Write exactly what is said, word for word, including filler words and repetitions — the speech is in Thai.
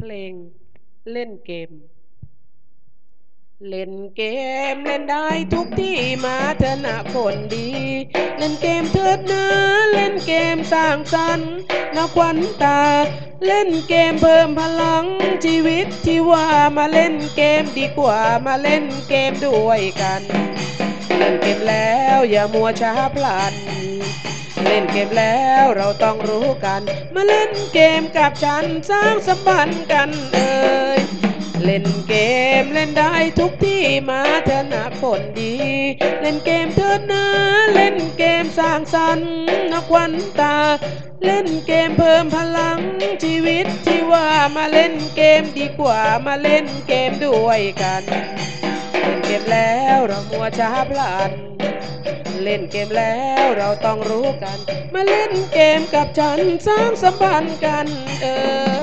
เพลงเล่นเกมเล่นเกมเล่นได้ทุกที่มาเถอะนะคนดีเล่นเกมเถิดนะเล่นเกมสร้างสรรค์นะขวัญตาเล่นเกมเพิ่มพลังชีวิตที่ว่ามาเล่นเกมดีกว่ามาเล่นเกมด้วยกันเล่นเกมแล้วอย่ามัวช้าพลันเล่นเกมแล้วเราต้องรู้กันมาเล่นเกมกับฉันสร้างสัมพันธ์กันเอ่ยเล่นเกมเล่นได้ทุกที่มาเถอะนะคนดีเล่นเกมเถอะนะเล่นเกมสร้างสรรค์นะขวัญตาเล่นเกมเพิ่มพลังชีวิตที่ว่ามาเล่นเกมดีกว่ามาเล่นเกมด้วยกันเล่นเกมแล้วเรามัวช้าพลันเล่นเกมแล้วเราต้องรู้กันมาเล่นเกมกับฉันสร้างสัมพันธ์กันเออ